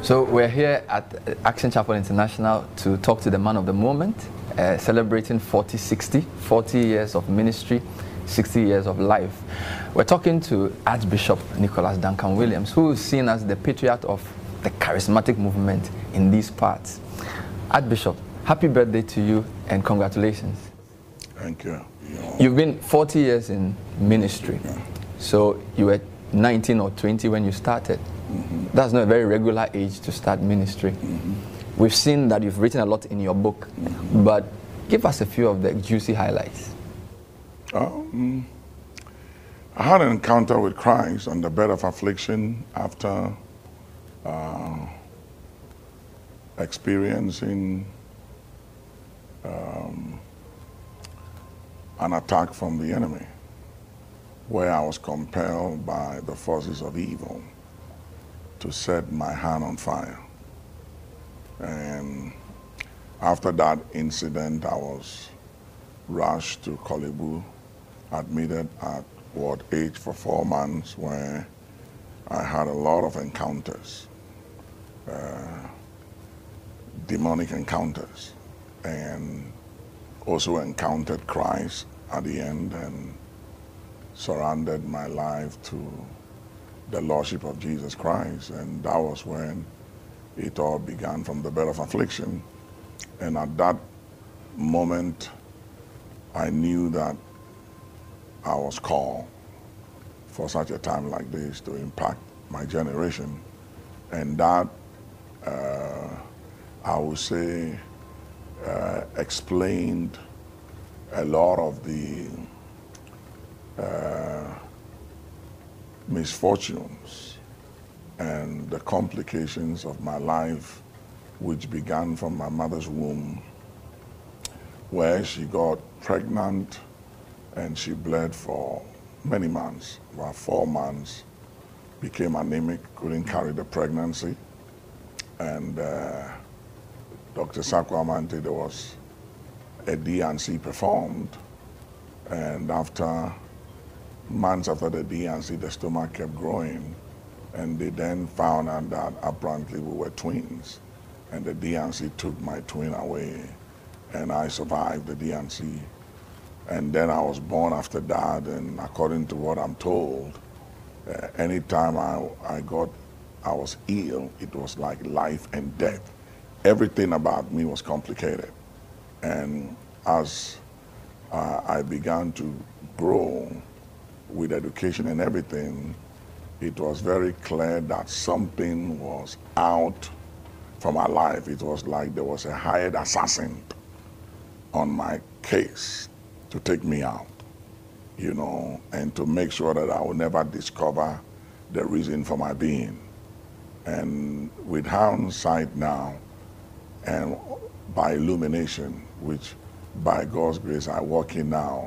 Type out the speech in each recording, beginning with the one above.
So we're here at Action Chapel International to talk to the man of the moment, celebrating 40 years of ministry, 60 years of life. We're talking to Archbishop Nicholas Duncan Williams, who is seen as the patriarch of the charismatic movement in these parts. Archbishop, happy birthday to you and congratulations. Thank you. You've been 40 years in ministry. Yeah. So you were 19 or 20 when you started. Mm-hmm. That's not a very regular age to start ministry. Mm-hmm. We've seen that you've written a lot in your book, but give us a few of the juicy highlights. I had an encounter with Christ on the bed of affliction after experiencing an attack from the enemy, where I was compelled by the forces of evil to set my hand on fire. And after that incident, I was rushed to Korle Bu, admitted at Ward H for 4 months, where I had a lot of encounters, demonic encounters, and also encountered Christ at the end and surrendered my life to the Lordship of Jesus Christ. And that was when it all began, from the bed of affliction. And at that moment, I knew that I was called for such a time like this to impact my generation. And that, I would say, explained a lot of the misfortunes and the complications of my life, which began from my mother's womb, where she got pregnant and she bled for many months, about 4 months, became anemic, couldn't carry the pregnancy. And Dr. Sakwa Amante, there was a D&C performed, and months after the D&C, the stomach kept growing, and they then found out that apparently we were twins, and the D&C took my twin away, and I survived the D&C. And then I was born after that, and according to what I'm told, anytime I was ill, it was like life and death. Everything about me was complicated. And as I began to grow with education and everything, it was very clear that something was out from my life. It was like there was a hired assassin on my case to take me out, and to make sure that I will never discover the reason for my being. And with hindsight now, and by illumination, which by God's grace I walk in now,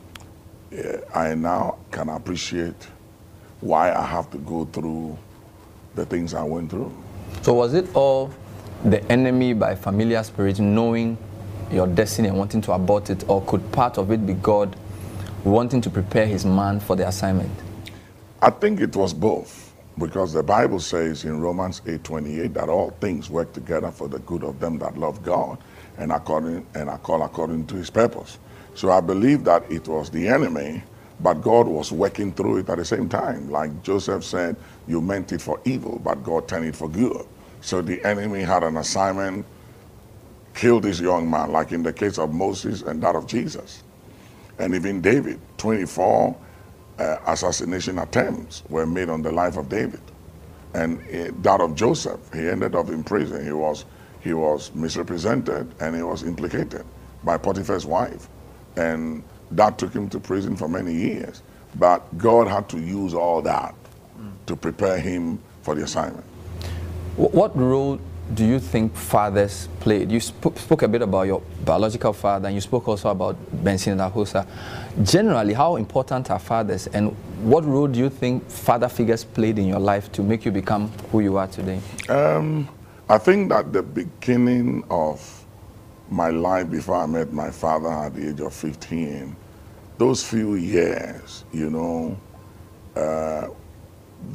I now can appreciate why I have to go through the things I went through. So was it all the enemy by familiar spirit knowing your destiny and wanting to abort it, or could part of it be God wanting to prepare his man for the assignment? I think it was both. Because the Bible says in Romans 8:28 that all things work together for the good of them that love God and are called according to his purpose. So I believe that it was the enemy, but God was working through it at the same time. Like Joseph said, you meant it for evil, but God turned it for good. So the enemy had an assignment, kill this young man, like in the case of Moses and that of Jesus. And even David, 24 assassination attempts were made on the life of David, and that of Joseph. He ended up in prison. He was misrepresented, and he was implicated by Potiphar's wife, and that took him to prison for many years. But God had to use all that to prepare him for the assignment. What role do you think fathers played? You spoke a bit about your biological father, and you spoke also about Benson and Ahosa. Generally, how important are fathers, and what role do you think father figures played in your life to make you become who you are today? I think that the beginning of my life, before I met my father at the age of 15, those few years, the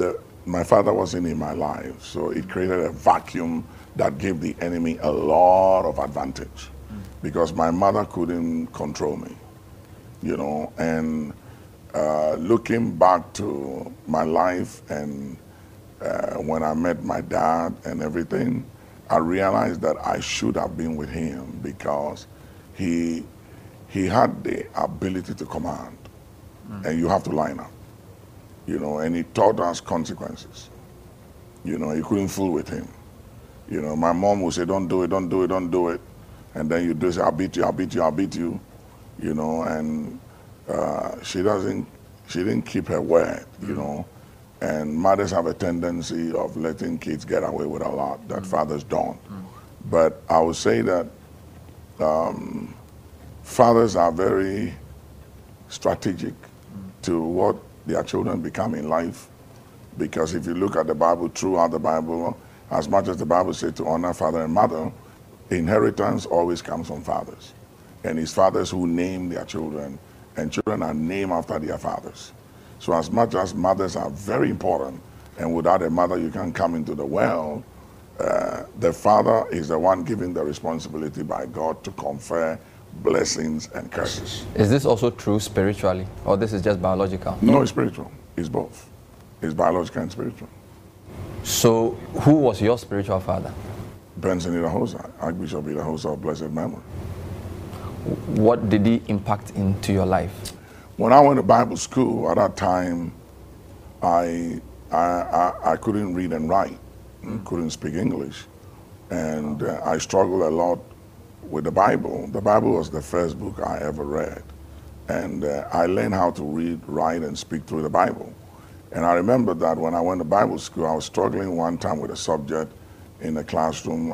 my father wasn't in my life, so it created a vacuum that gave the enemy a lot of advantage because my mother couldn't control me, you know. And looking back to my life and when I met my dad and everything, I realized that I should have been with him because he had the ability to command, and you have to line up, you know, and he taught us consequences. You know, you couldn't fool with him. You know, my mom would say, don't do it, don't do it, don't do it. And then you do say, I'll beat you, I'll beat you, I'll beat you. You know, and she didn't keep her word, you know. And mothers have a tendency of letting kids get away with a lot that fathers don't. But I would say that fathers are very strategic to what their children become in life. Because if you look at the Bible, throughout the Bible, as much as the Bible says to honor father and mother, inheritance always comes from fathers. And it's fathers who name their children, and children are named after their fathers. So as much as mothers are very important, and without a mother you can't come into the world, the father is the one given the responsibility by God to confer blessings and curses. Is this also true spiritually, or this is just biological? No, it's spiritual. It's both. It's biological and spiritual. So who was your spiritual father? Benson Idahosa, Archbishop Idahosa of blessed memory. What did he impact into your life? When I went to Bible school, at that time, I couldn't read and write, couldn't speak English. And I struggled a lot with the Bible. The Bible was the first book I ever read. And I learned how to read, write, and speak through the Bible. And I remember that when I went to Bible school, I was struggling one time with a subject in the classroom.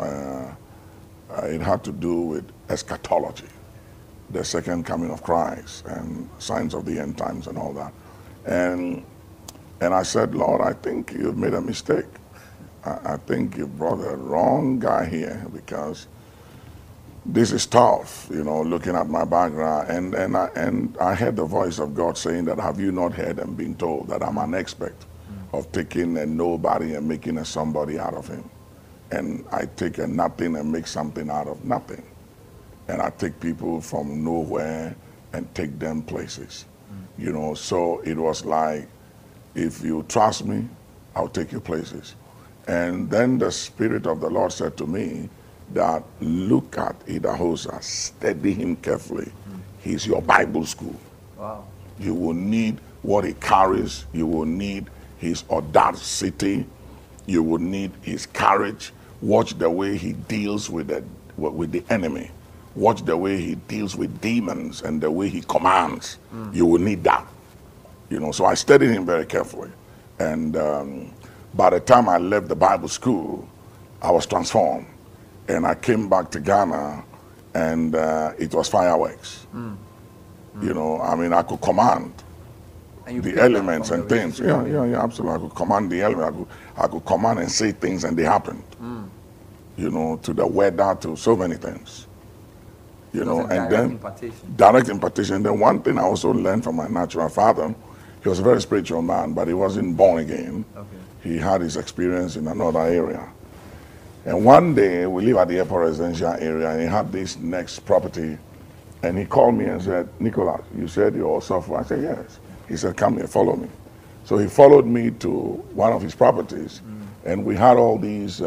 It had to do with eschatology, the second coming of Christ, and signs of the end times and all that. And I said, Lord, I think you've made a mistake. I think you brought the wrong guy here because this is tough, you know, looking at my background. And I heard the voice of God saying that, have you not heard and been told that I'm an expert of taking a nobody and making a somebody out of him? And I take a nothing and make something out of nothing. And I take people from nowhere and take them places. You know, so it was like, if you trust me, I'll take you places. And then the Spirit of the Lord said to me that, look at Idahosa, study him carefully. He's your Bible school. Wow. You will need what he carries. You will need his audacity. You will need his courage. Watch the way he deals with the enemy. Watch the way he deals with demons and the way he commands. You will need that. You know, so I studied him very carefully. And by the time I left the Bible school, I was transformed. And I came back to Ghana, and it was fireworks. You know, I mean, I could command the elements and things. Yeah, absolutely. I could command the elements. I could command and say things, and they happened. You know, to the weather, to so many things. You know, and then direct impartation. And then one thing I also learned from my natural father, he was a very spiritual man, but he wasn't born again. Okay. He had his experience in another area. And one day, we live at the airport residential area, and he had this next property. And he called me and said, Nicholas, you said you're software? I said, yes. He said, come here, follow me. So he followed me to one of his properties, and we had all these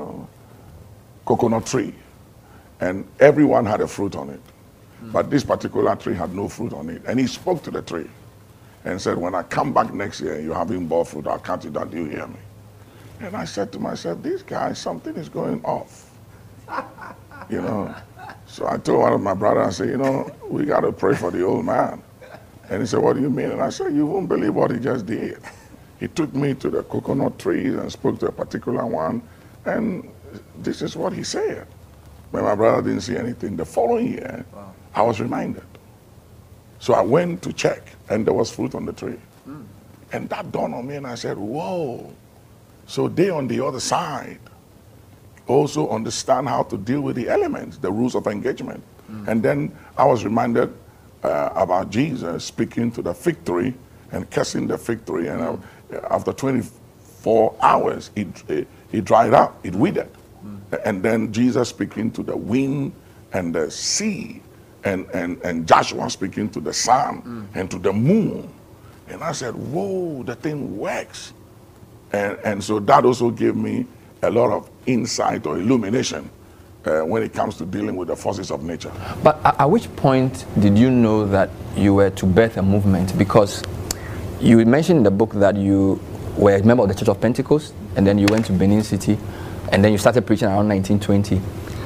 coconut tree, and everyone had a fruit on it. But this particular tree had no fruit on it. And he spoke to the tree and said, when I come back next year, you haven't bought fruit, I'll cut it down. Do you hear me? And I said to myself, this guy, something is going off. You know? So I told one of my brothers, I said, you know, we got to pray for the old man. And he said, what do you mean? And I said, you won't believe what he just did. He took me to the coconut trees and spoke to a particular one. And this is what he said. When my brother didn't see anything, the following year, I was reminded. So I went to check, and there was fruit on the tree. And that dawned on me, and I said, whoa. So they on the other side also understand how to deal with the elements, the rules of engagement. And then I was reminded about Jesus speaking to the fig tree and cursing the fig tree. And after 24 4 hours, it dried up, it withered. And then Jesus speaking to the wind and the sea, and Joshua speaking to the sun and to the moon. And I said, whoa, the thing works. And so that also gave me a lot of insight or illumination when it comes to dealing with the forces of nature. But at which point did you know that you were to birth a movement? Because you mentioned in the book that you were a member of the Church of Pentecost, and then you went to Benin City, and then you started preaching around 1920.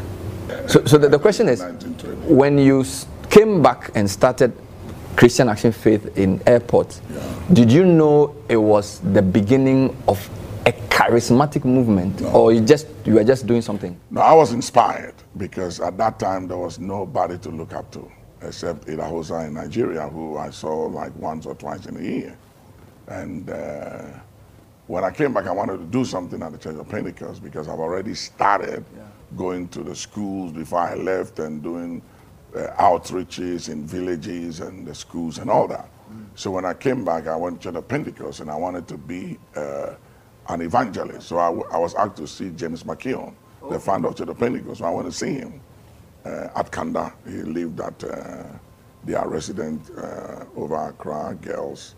So the question is, when you came back and started Christian Action Faith in Airport, did you know it was the beginning of a charismatic movement, or you were just doing something? No, I was inspired, because at that time there was nobody to look up to except Idahosa in Nigeria, who I saw like once or twice in a year. And when I came back, I wanted to do something at the Church of Pentecost, because I've already started going to the schools before I left and doing outreaches in villages and the schools and all that. So when I came back, I went to the Pentecost, and I wanted to be an evangelist. So I was asked to see James McKeown, the founder of the Pentecost. So I went to see him at Kanda. He lived at their resident over Accra Girls,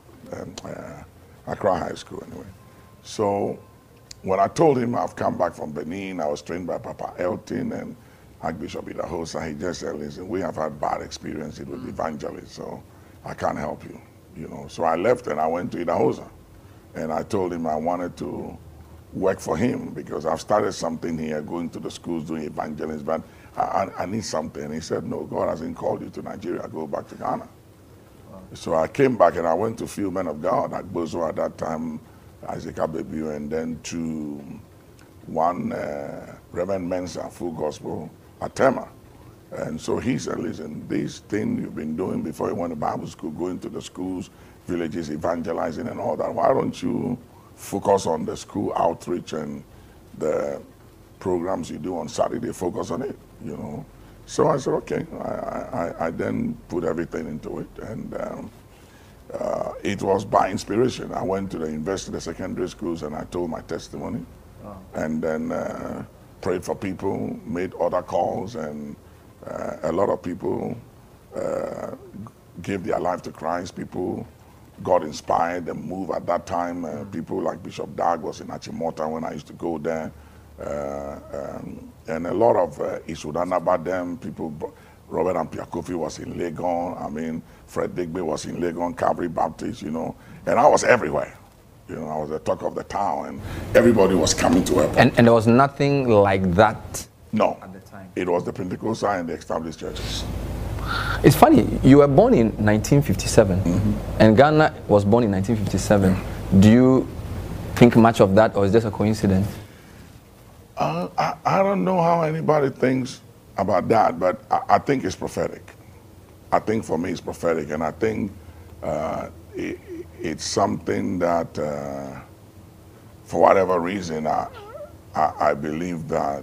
Accra High School anyway. So when I told him I've come back from Benin, I was trained by Papa Elton and Archbishop Idahosa, he just said, listen, we have had bad experiences with evangelists, so I can't help you, you know. So I left and I went to Idahosa, and I told him I wanted to work for him, because I've started something here, going to the schools, doing evangelism, but I need something. And he said, no, God hasn't called you to Nigeria, go back to Ghana. Wow. So I came back and I went to few men of God at Bozo at that time, Isaac Abebu, and then to one Reverend Mensah, Full Gospel, at Tema. And so he said, listen, this thing you've been doing before you went to Bible school, going to the schools, villages, evangelizing and all that, why don't you focus on the school outreach and the programs you do on Saturday, focus on it, you know. So I said, okay. I then put everything into it, and it was by inspiration. I went to the university, the secondary schools, and I told my testimony. Wow. And then prayed for people, made other calls, and a lot of people gave their life to Christ. People got inspired and moved at that time. People like Bishop Dag was in Achimota when I used to go there. And a lot of Isudanaba them, people, Robert Ampiakofi was in Legon, I mean, Fred Digby was in Legon, Calvary Baptist, you know, and I was everywhere. You know, I was the talk of the town, and everybody was coming to Airport. And there was nothing like that? No. At the time? It was the Pentecostal and the established churches. It's funny, you were born in 1957, and Ghana was born in 1957. Do you think much of that, or is this a coincidence? I don't know how anybody thinks about that, but I think it's prophetic. I think for me it's prophetic, and I think it's something that, for whatever reason, I believe that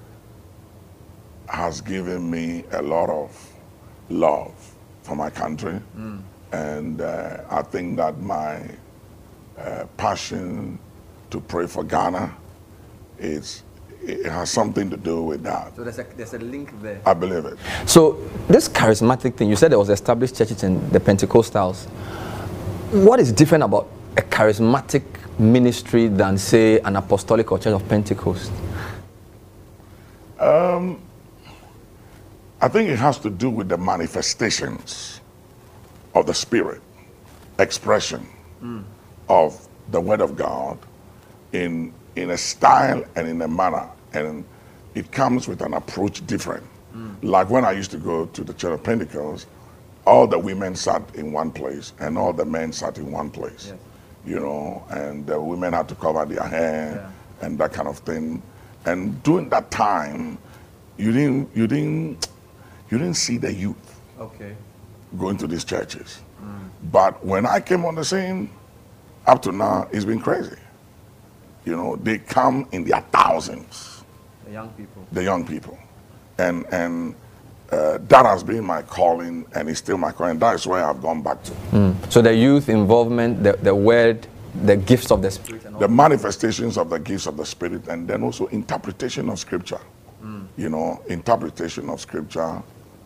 has given me a lot of love for my country. And I think that my passion to pray for Ghana, it has something to do with that. So there's a link there. I believe it. So this charismatic thing, you said there was established churches in the Pentecostals. What is different about a charismatic ministry than, say, an apostolic or Church of Pentecost? I think it has to do with the manifestations of the Spirit, expression of the Word of God in a style and in a manner, and it comes with an approach different. Like when I used to go to the Church of Pentecost, all the women sat in one place and all the men sat in one place. Yes. You know, and the women had to cover their hair and that kind of thing. And during that time, you didn't see the youth going to these churches. But when I came on the scene, up to now, it's been crazy. You know, they come in their thousands. The young people. The young people. And that has been my calling, and it's still my calling. That's where I've gone back to. So the youth involvement, the word the gifts of the Spirit and all the manifestations of the gifts of the Spirit, and then also interpretation of Scripture. You know, interpretation of Scripture,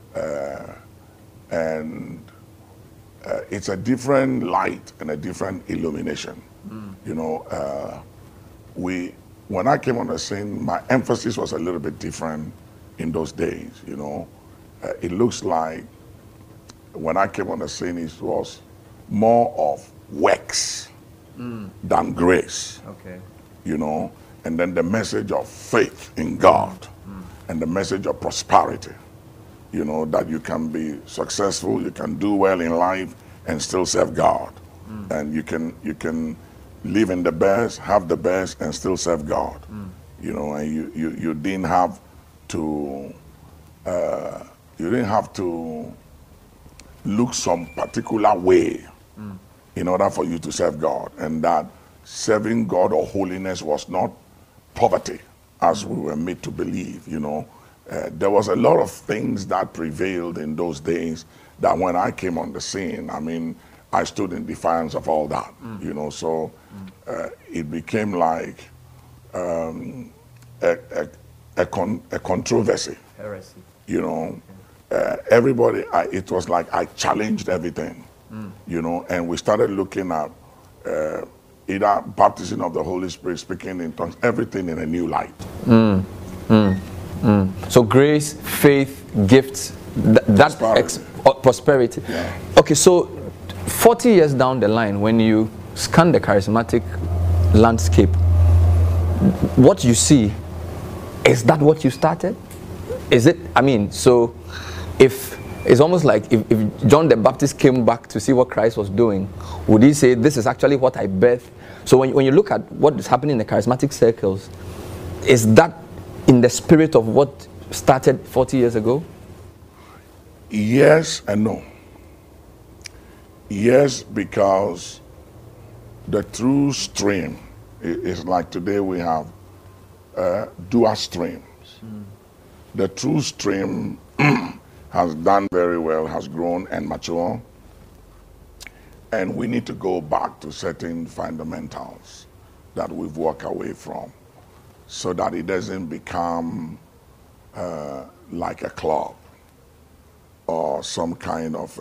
and it's a different light and a different illumination. You know, when I came on the scene, my emphasis was a little bit different in those days. You know, it looks like when I came on the scene, it was more of works than grace. Okay. You know, and then the message of faith in God and the message of prosperity. You know, that you can be successful, you can do well in life and still serve God. And you can live in the best, have the best, and still serve God. You know, and you didn't have to look some particular way in order for you to serve God, and that serving God or holiness was not poverty as we were made to believe. You know, there was a lot of things that prevailed in those days that when I came on the scene, I mean, I stood in defiance of all that. You know, so it became like a controversy. Heresy. You know, everybody, it was like I challenged everything. You know, and we started looking at either baptism of the Holy Spirit, speaking in tongues, everything in a new light. So grace, faith, gifts, Prosperity. Prosperity. Yeah. Okay, so 40 years down the line, when you scan the charismatic landscape, what you see, is that what you started? Is it, I mean, so if it's almost like if John the Baptist came back to see what Christ was doing, would he say, this is actually what I birthed? So when you look at what is happening in the charismatic circles, is that in the spirit of what started 40 years ago? Yes and no. Yes, because the true stream is like today we have dual streams. The true stream has done very well, has grown and matured, and we need to go back to certain fundamentals that we've walked away from so that it doesn't become like a club or some kind of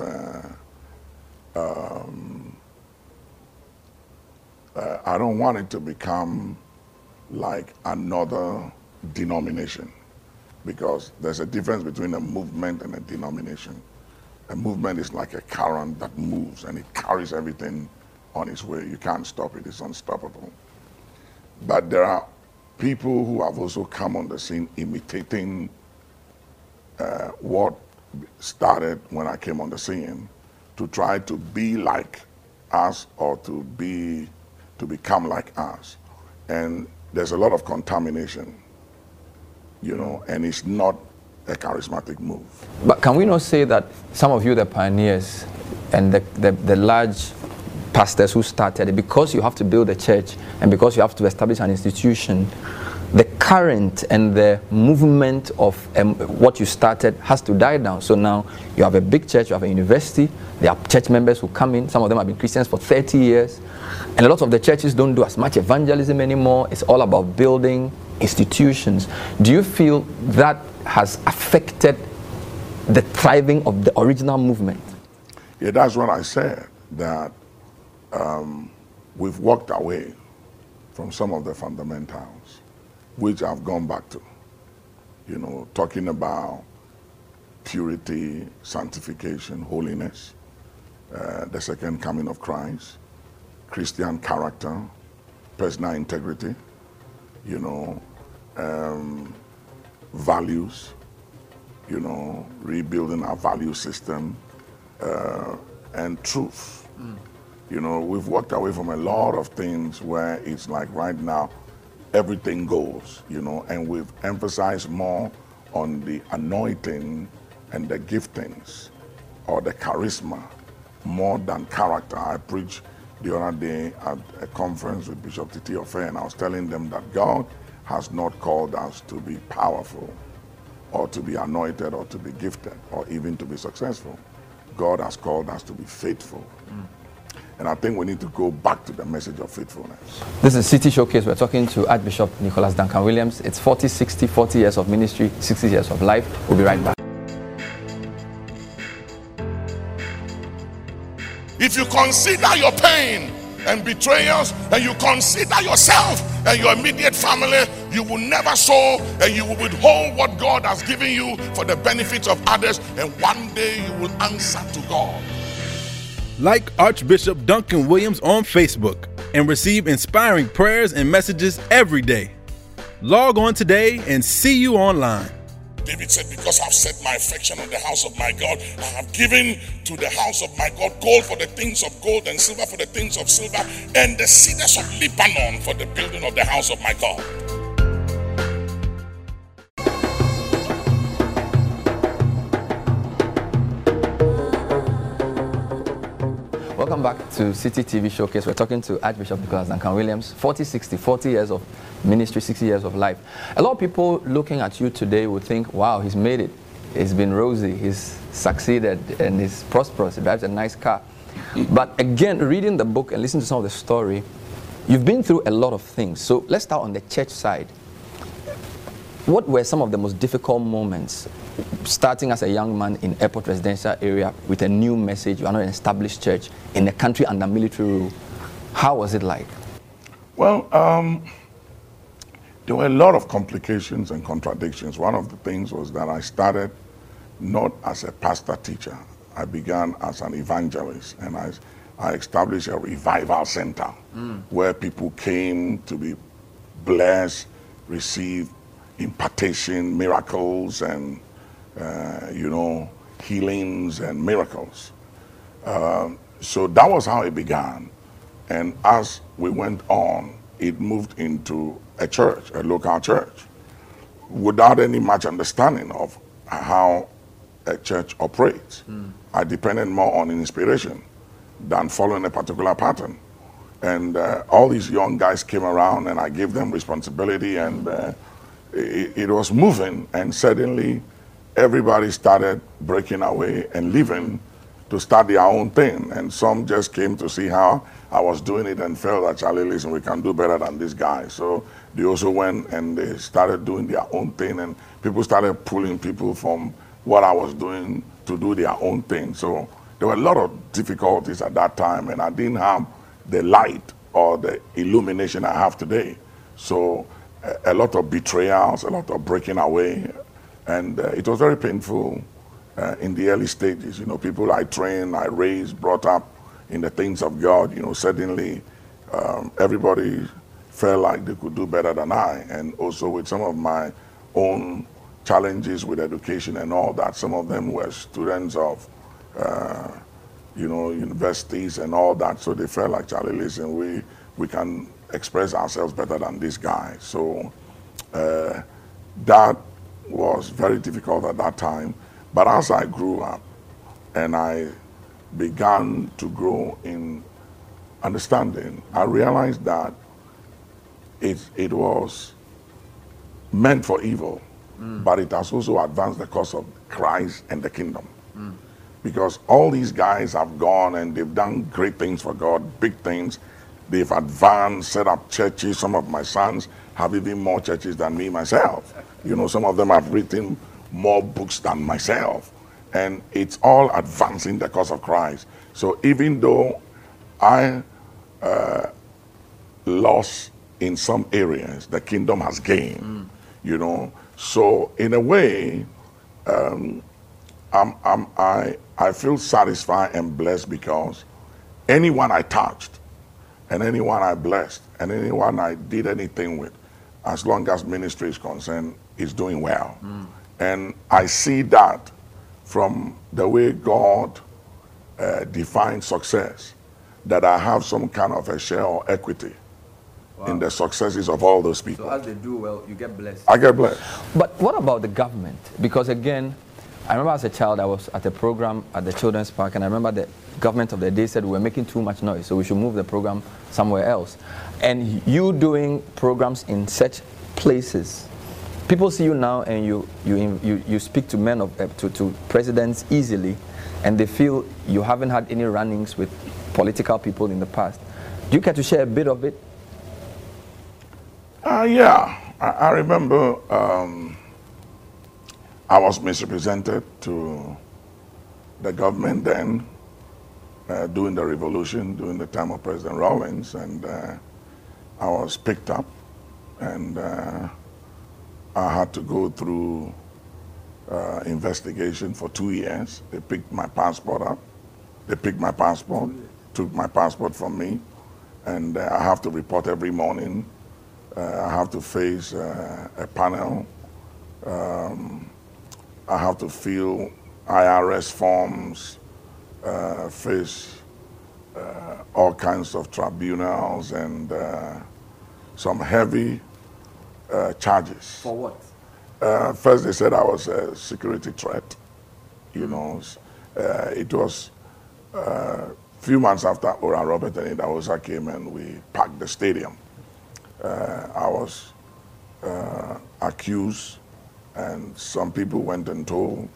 I don't want it to become like another denomination, because there's a difference between a movement and a denomination. A movement is like a current that moves and it carries everything on its way. You can't stop it, it's unstoppable. But there are people who have also come on the scene imitating what started when I came on the scene, to try to be like us or to become like us. And there's a lot of contamination, you know, and it's not a charismatic move. But can we not say that some of you, the pioneers and the large pastors who started it, because you have to build a church and because you have to establish an institution, the current and the movement of what you started has to die down. So now you have a big church, you have a university, there are church members who come in, some of them have been Christians for 30 years, and a lot of the churches don't do as much evangelism anymore. It's all about building institutions. Do you feel that has affected the thriving of the original movement? Yeah, that's what I said, that we've walked away from some of the fundamentals, which I've gone back to. You know, talking about purity, sanctification, holiness, the second coming of Christ, Christian character, personal integrity, you know, values, you know, rebuilding our value system, and truth. You know, we've walked away from a lot of things where it's like right now, everything goes, you know, and we've emphasized more on the anointing and the giftings or the charisma more than character. I preached the other day at a conference with Bishop Titi Ofe, and I was telling them that God has not called us to be powerful or to be anointed or to be gifted or even to be successful. God has called us to be faithful. And I think we need to go back to the message of faithfulness. This is City Showcase. We're talking to Archbishop Nicholas Duncan Williams. It's 40, 60, 40 years of ministry, 60 years of life. We'll be right back. If you consider your pain and betrayals, and you consider yourself and your immediate family, you will never sow, and you will withhold what God has given you for the benefit of others, and one day you will answer to God. Like Archbishop Duncan Williams on Facebook and receive inspiring prayers and messages every day. Log on today and see you online. David said, because I've set my affection on the house of my God, I have given to the house of my God gold for the things of gold and silver for the things of silver, and the cedars of Lebanon for the building of the house of my God. Welcome back to City TV Showcase. We're talking to Archbishop Nicholas Duncan Williams. 40, 60, 40 years of ministry, 60 years of life. A lot of people looking at you today would think, wow, he's made it. It's been rosy. He's succeeded and he's prosperous. He drives a nice car. But again, reading the book and listening to some of the story, you've been through a lot of things. So let's start on the church side. What were some of the most difficult moments starting as a young man in Airport Residential area with a new message? You are not an established church in a country under military rule. How was it like? Well, there were a lot of complications and contradictions. One of the things was that I started not as a pastor teacher. I began as an evangelist, and I established a revival center where people came to be blessed, receive impartation, miracles, and healings and miracles. So that was how it began. And as we went on, it moved into a church, a local church, without any much understanding of how a church operates. I depended more on inspiration than following a particular pattern. And all these young guys came around, and I gave them responsibility, and it was moving, and suddenly everybody started breaking away and leaving to start their own thing. And some just came to see how I was doing it and felt that, Charlie, listen, we can do better than this guy. So they also went and they started doing their own thing, and people started pulling people from what I was doing to do their own thing. So there were a lot of difficulties at that time, and I didn't have the light or the illumination I have today. So a lot of betrayals, a lot of breaking away, and it was very painful in the early stages. People I trained, I raised, brought up in the things of God, suddenly everybody felt like they could do better than I. And also with some of my own challenges with education and all that, some of them were students of universities and all that, so they felt like, Charlie, listen, we can express ourselves better than this guy. So that was very difficult at that time. But as I grew up and I began to grow in understanding, I realized that it was meant for evil, but it has also advanced the cause of Christ and the kingdom. Because all these guys have gone and they've done great things for God, big things. They've advanced, set up churches. Some of my sons have even more churches than me myself. Some of them have written more books than myself. And it's all advancing the cause of Christ. So even though I lost in some areas, the kingdom has gained, So in a way, I feel satisfied and blessed because anyone I touched and anyone I blessed and anyone I did anything with, as long as ministry is concerned, is doing well. And I see that from the way God defines success, that I have some kind of a share or equity in the successes of all those people. So as they do well, you get blessed. I get blessed. But what about the government? Because again, I remember as a child, I was at a program at the Children's Park, and I remember the government of the day said we were making too much noise, so we should move the program somewhere else. And you doing programs in such places, people see you now and you speak to men to presidents easily, and they feel you haven't had any run-ins with political people in the past. Do you care to share a bit of it? Yeah, I remember I was misrepresented to the government then during the revolution, during the time of President Rawlings, and I was picked up, and I had to go through investigation for 2 years. They picked my passport up. They picked my passport, took my passport from me, and I have to report every morning. I have to face a panel. I have to fill IRS forms, face all kinds of tribunals and some heavy charges. For what? First, they said I was a security threat. You know, it was a few months after Ora Robert and Idahosa came and we packed the stadium. I was accused, and some people went and told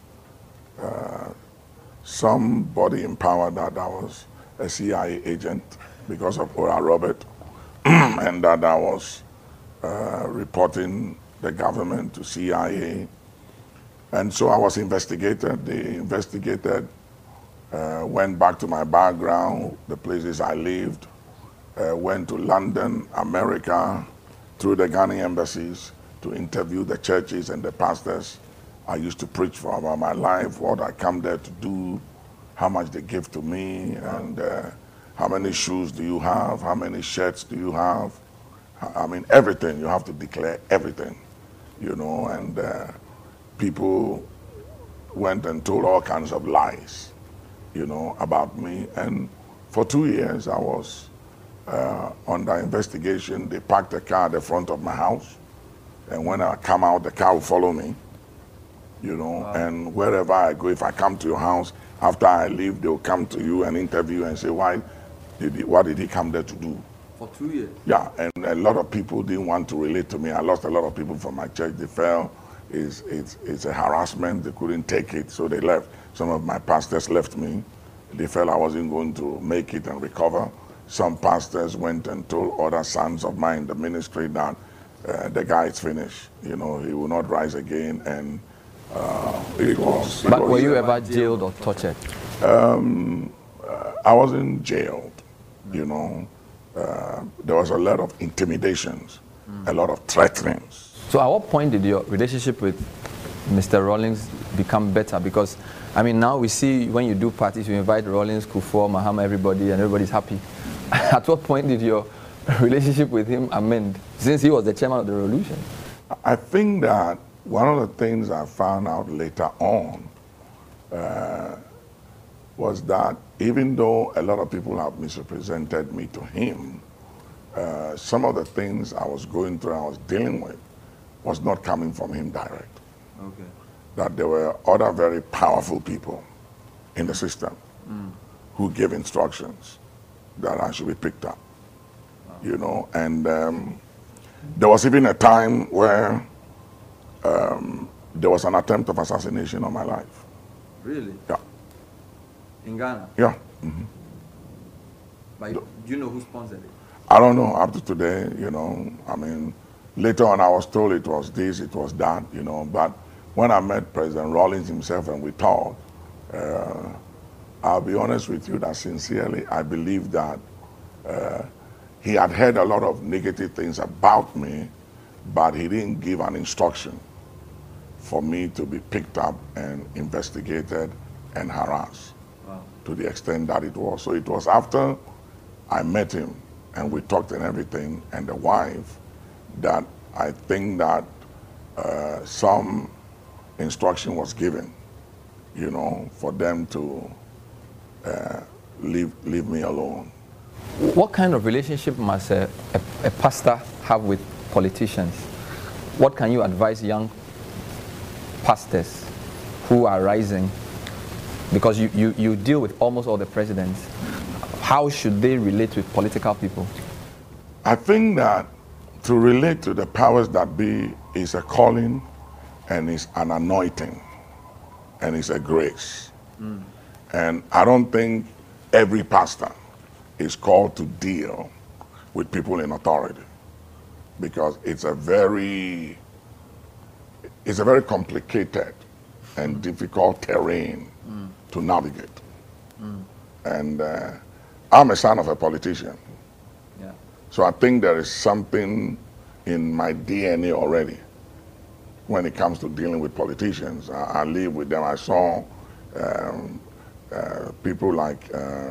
somebody in power that I was a CIA agent because of Ora Robert, and that I was reporting the government to CIA. And so I was investigated. They investigated, went back to my background, the places I lived, went to London, America, through the Ghanaian embassies to interview the churches and the pastors I used to preach for about my life, what I come there to do, how much they give to me, and how many shoes do you have, how many shirts do you have. I mean, everything. You have to declare everything, you know, and people went and told all kinds of lies, you know, about me. And for 2 years, I was under investigation. They parked a car at the front of my house, and when I come out, the car will follow me, you know. Wow. And wherever I go, if I come to your house, after I leave, they'll come to you and interview and say, what did he come there to do? For 2 years? Yeah, and a lot of people didn't want to relate to me. I lost a lot of people from my church. They felt it's a harassment. They couldn't take it, so they left. Some of my pastors left me. They felt I wasn't going to make it and recover. Some pastors went and told other sons of mine in the ministry that the guy is finished. You know, he will not rise again. And But were you ever jailed or tortured? I wasn't jailed, you know. There was a lot of intimidations, a lot of threatenings. So at what point did your relationship with Mr. Rawlings become better? Because, I mean, now we see when you do parties, you invite Rawlings, Kufuor, Mahama, everybody, and everybody's happy. At what point did your relationship with him amend, since he was the chairman of the revolution? I think that one of the things I found out later on was that even though a lot of people have misrepresented me to him, some of the things I was going through, I was dealing with, was not coming from him direct. Okay. That there were other very powerful people in the system who gave instructions that I should be picked up. Wow. You know, and there was even a time where there was an attempt of assassination on my life. Really? Yeah. In Ghana? Yeah. Mm-hmm. But do you know who sponsored it? I don't know up to today, you know. I mean, later on I was told it was this, it was that, you know. But when I met President Rawlings himself and we talked, I'll be honest with you that sincerely I believe that he had heard a lot of negative things about me, but he didn't give an instruction for me to be picked up and investigated and harassed. Wow. To the extent that it was. So it was after I met him and we talked and everything, and the wife, that I think that some instruction was given, you know, for them to leave me alone. What kind of relationship must a pastor have with politicians? What can you advise young pastors who are rising? Because you deal with almost all the presidents. How should they relate with political people? I think that to relate to the powers that be is a calling and is an anointing and is a grace. And I don't think every pastor is called to deal with people in authority, because it's a very complicated and difficult terrain to navigate. And I'm a son of a politician. Yeah. So I think there is something in my DNA already when it comes to dealing with politicians. I live with them. I saw people like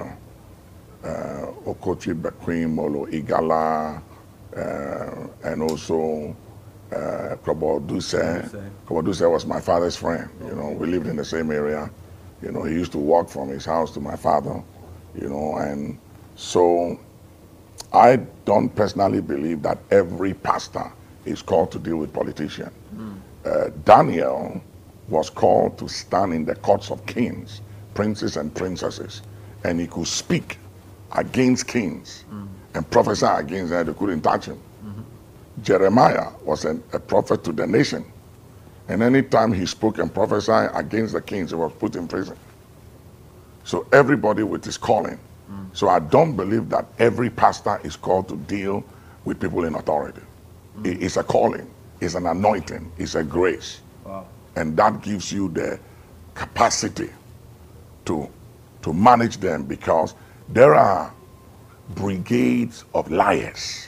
Okochi Bekwim, Molo Igala, and also Kobo Duse. Kobo Duse was my father's friend. You know, we lived in the same area. You know, he used to walk from his house to my father, you know, and so I don't personally believe that every pastor is called to deal with politicians. Daniel was called to stand in the courts of kings, princes and princesses, and he could speak against kings and prophesy against them. They couldn't touch him. Jeremiah was a prophet to the nation, and anytime he spoke and prophesied against the kings, he was put in prison. So everybody with his calling. So I don't believe that every pastor is called to deal with people in authority. It's a calling, it's an anointing, it's a grace. Wow. And that gives you the capacity to manage them, because there are brigades of liars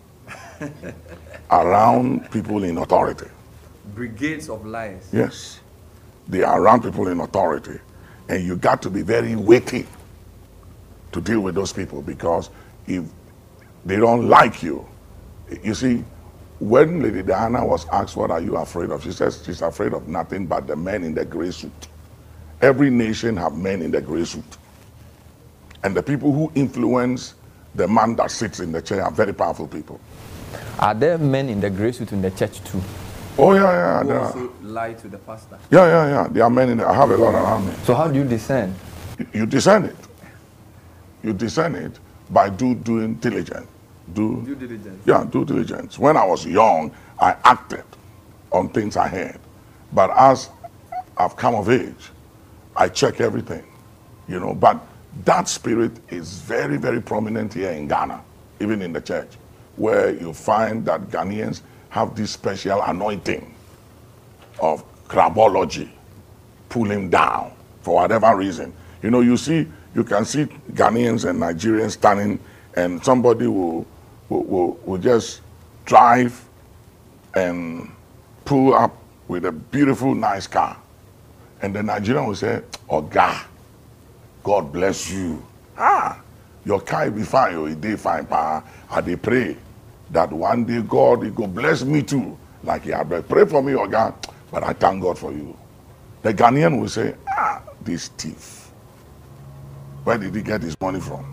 around people in authority. Brigades of liars. Yes. They are around people in authority. And you got to be very witty to deal with those people, because if they don't like you, you see, when Lady Diana was asked, what are you afraid of? She says she's afraid of nothing but the men in the gray suit. Every nation have men in the gray suit. And the people who influence the man that sits in the chair are very powerful people. Are there men in the gray suit in the church too? Oh, yeah. Who also lie to the pastor? Yeah. There are men in there. I have a lot around me. So how do you discern? You discern it. You discern it by doing diligence. Due diligence. Yeah, due diligence. When I was young, I acted on things I heard. But as I've come of age, I check everything, you know. But that spirit is very, very prominent here in Ghana, even in the church, where you find that Ghanaians have this special anointing of crabology, pulling down for whatever reason. You know, you can see Ghanaians and Nigerians standing, and somebody will just drive and pull up with a beautiful, nice car. And the Nigerian will say, Oga, God bless you. Your car will be fine, your day fine, pa. And they pray that one day God will go bless me too. Like he had pray for me, Oga, but I thank God for you. The Ghanaian will say, this thief, where did he get his money from?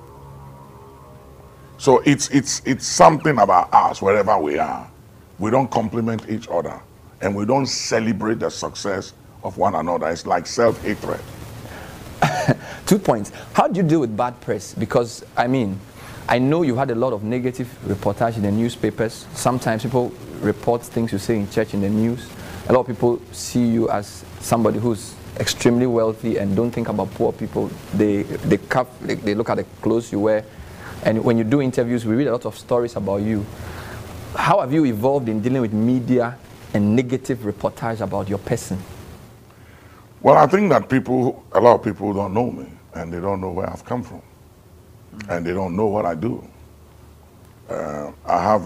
So it's something about us wherever we are. We don't compliment each other, and we don't celebrate the success of one another. It's like self-hatred. 2 points. How do you deal with bad press? Because, I mean, I know you had a lot of negative reportage in the newspapers. Sometimes people report things you say in church in the news. A lot of people see you as somebody who's extremely wealthy and don't think about poor people. They look at the clothes you wear. And when you do interviews, we read a lot of stories about you. How have you evolved in dealing with media and negative reportage about your person? Well, I think that a lot of people don't know me, and they don't know where I've come from, and they don't know what I do. I have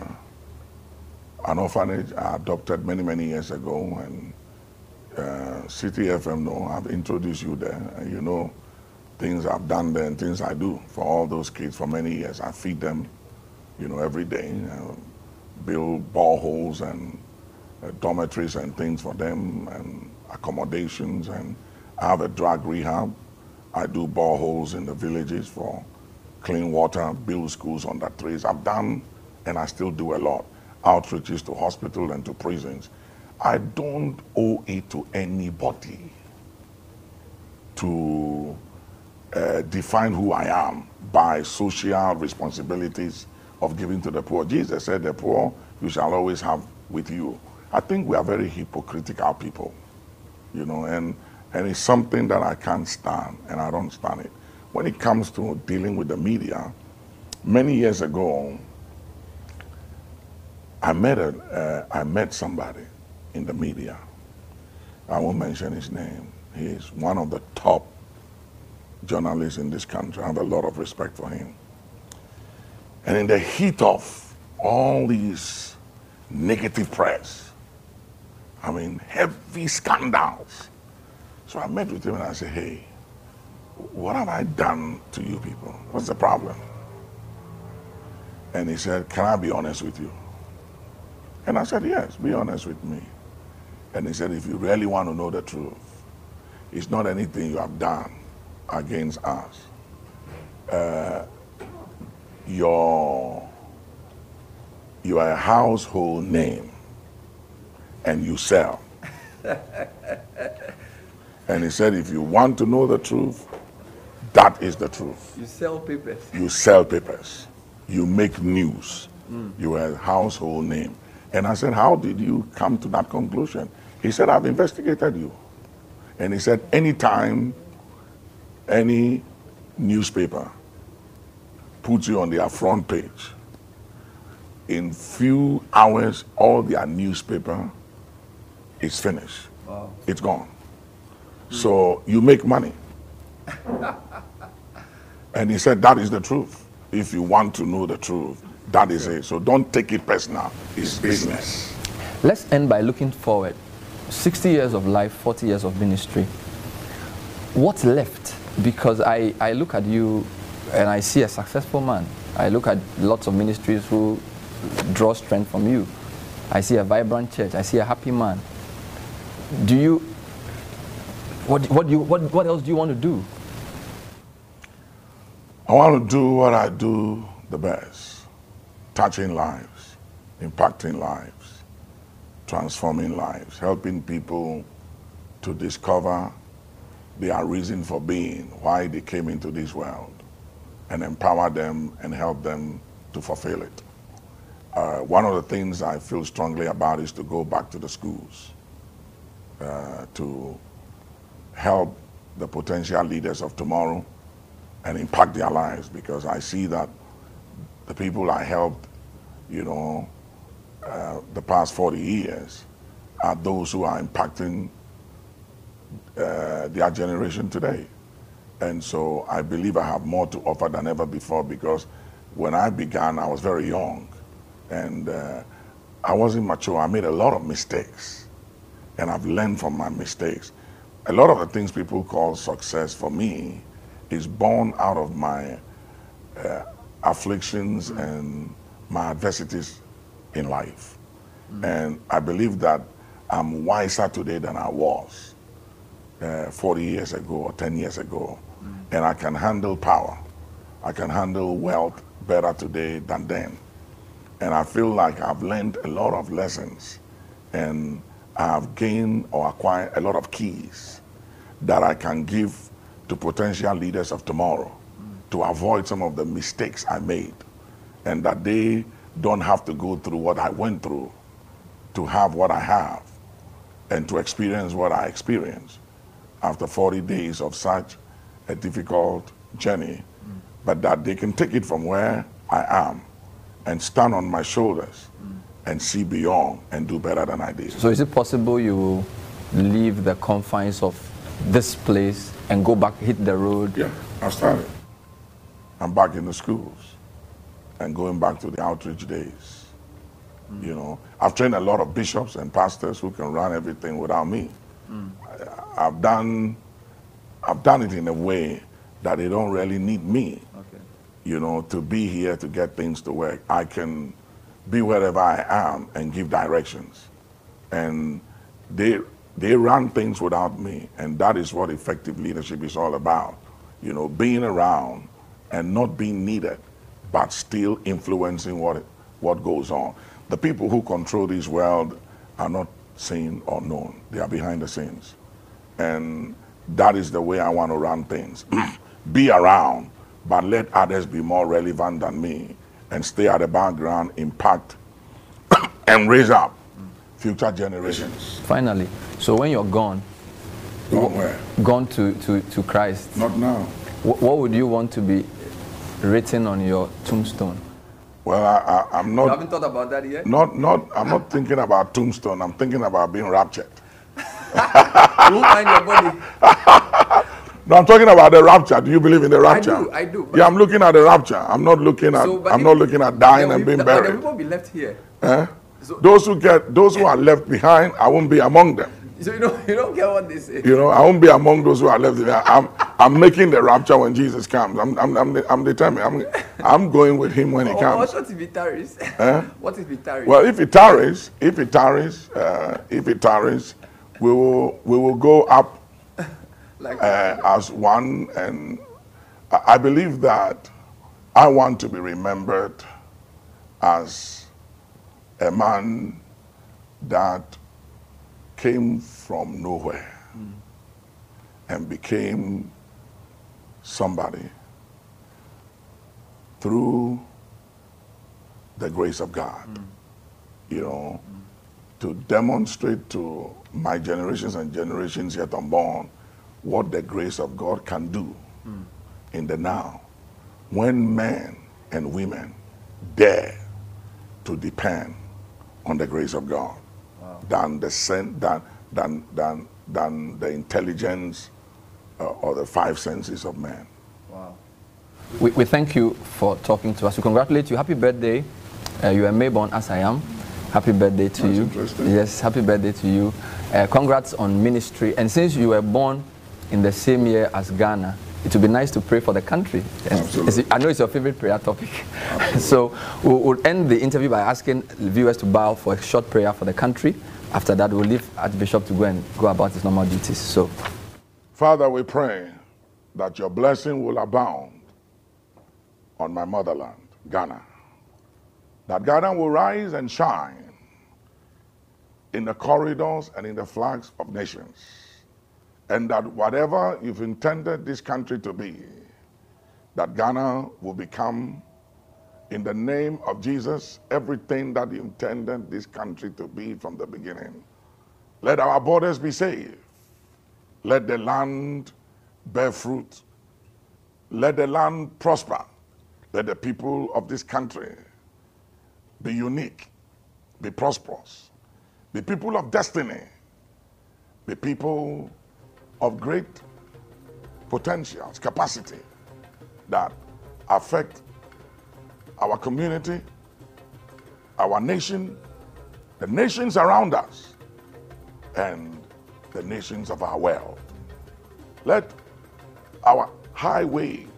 an orphanage I adopted many, many years ago, and City FM, I've introduced you there, and you know things I've done there and things I do for all those kids for many years. I feed them, you know, every day, build boreholes and dormitories and things for them, and accommodations, and I have a drug rehab. I do boreholes in the villages for clean water, build schools on that trees. I've done, and I still do a lot, outreaches to hospitals and to prisons. I don't owe it to anybody to define who I am by social responsibilities of giving to the poor. Jesus said, the poor you shall always have with you. I think we are very hypocritical people, you know, and it's something that I can't stand, and I don't stand it. when it comes to dealing with the media, many years ago, I met somebody in the media. I won't mention his name. He is one of the top journalists in this country. I have a lot of respect for him. And in the heat of all these negative press, I mean, heavy scandals. So I met with him and I said, hey, what have I done to you people? What's the problem? And he said, can I be honest with you? And I said, yes, be honest with me. And he said, if you really want to know the truth, it's not anything you have done against us. You are a household name and you sell. And he said, if you want to know the truth, that is the truth. You sell papers. You sell papers. You make news. You are a household name. And I said, how did you come to that conclusion? He said, I've investigated you. And he said, anytime any newspaper puts you on their front page, in few hours, all their newspaper is finished. Wow. It's gone. So you make money. And he said, that is the truth. If you want to know the truth, that is it. So don't take it personal. It's business. Let's end by looking forward. 60 years of life, 40 years of ministry. What's left? Because I look at you and I see a successful man. I look at lots of ministries who draw strength from you. I see a vibrant church. I see a happy man. Do you, what else do you want to do? I want to do what I do the best. Touching lives, impacting lives, transforming lives, helping people to discover their reason for being, why they came into this world, and empower them and help them to fulfill it. One of the things I feel strongly about is to go back to the schools, to help the potential leaders of tomorrow and impact their lives, because I see that the people I helped, you know, the past 40 years are those who are impacting their generation today. And so I believe I have more to offer than ever before, because when I began, I was very young and I wasn't mature. I made a lot of mistakes and I've learned from my mistakes. A lot of the things people call success for me is born out of my afflictions and my adversities in life. And I believe that I'm wiser today than I was 40 years ago or 10 years ago. And I can handle power. I can handle wealth better today than then. And I feel like I've learned a lot of lessons and I've gained or acquired a lot of keys that I can give to potential leaders of tomorrow to avoid some of the mistakes I made, and that they don't have to go through what I went through to have what I have and to experience what I experienced after 40 days of such a difficult journey, but that they can take it from where I am and stand on my shoulders and see beyond and do better than I did. So is it possible you will leave the confines of this place and go back, hit the road? Yeah, I've started. I'm back in the schools and going back to the outreach days. You know, I've trained a lot of bishops and pastors who can run everything without me. I've done it in a way that they don't really need me, you know, to be here to get things to work. I can be wherever I am and give directions. And they run things without me, and that is what effective leadership is all about. You know, being around and not being needed, but still influencing what goes on. The people who control this world are not seen or known. They are behind the scenes. And that is the way I want to run things. Be around, but let others be more relevant than me and stay at the background, impact, and raise up future generations. Finally, so when you're gone, Gone where? gone to Christ. Not now. What would you want to be written on your tombstone? Well, I'm not. You haven't thought about that yet? I'm not thinking about tombstone. I'm thinking about being raptured. You won't find your body. No, I'm talking about the rapture. Do you believe in the rapture? I do. Yeah, I'm looking at the rapture. I'm not looking at. I'm not looking at dying and being buried. There will be left here. So, those who are left behind, I won't be among them. So you don't care what they say. I won't be among those who are left behind. I'm making the rapture when Jesus comes. I'm determined. I'm going with him when he comes. What if he tarries? What if he tarries? Well, if it tarries, we will go up as one, and I believe that I want to be remembered as a man that came from nowhere and became somebody through the grace of God. To demonstrate to my generations and generations yet unborn what the grace of God can do in the now, when men and women dare to depend on the grace of God. Wow. than the intelligence or the five senses of man. Wow. We thank you for talking to us. We congratulate you. Happy birthday. You are Mayborn as I am. Happy birthday to That's you. interesting. Yes, happy birthday to you. Congrats on ministry. And since you were born in the same year as Ghana, it would be nice to pray for the country. Absolutely. I know it's your favorite prayer topic. So we'll end the interview by asking viewers to bow for a short prayer for the country. After that, we'll leave Archbishop to go about his normal duties. So, Father, we pray that your blessing will abound on my motherland, Ghana. That Ghana will rise and shine in the corridors and in the flags of nations. And that whatever you've intended this country to be, that Ghana will become, in the name of Jesus, everything that you intended this country to be from the beginning. Let our borders be safe. Let the land bear fruit. Let the land prosper. Let the people of this country be unique, be prosperous, be people of destiny, be people of great potentials, capacity that affect our community, our nation, the nations around us, and the nations of our world. Let our highways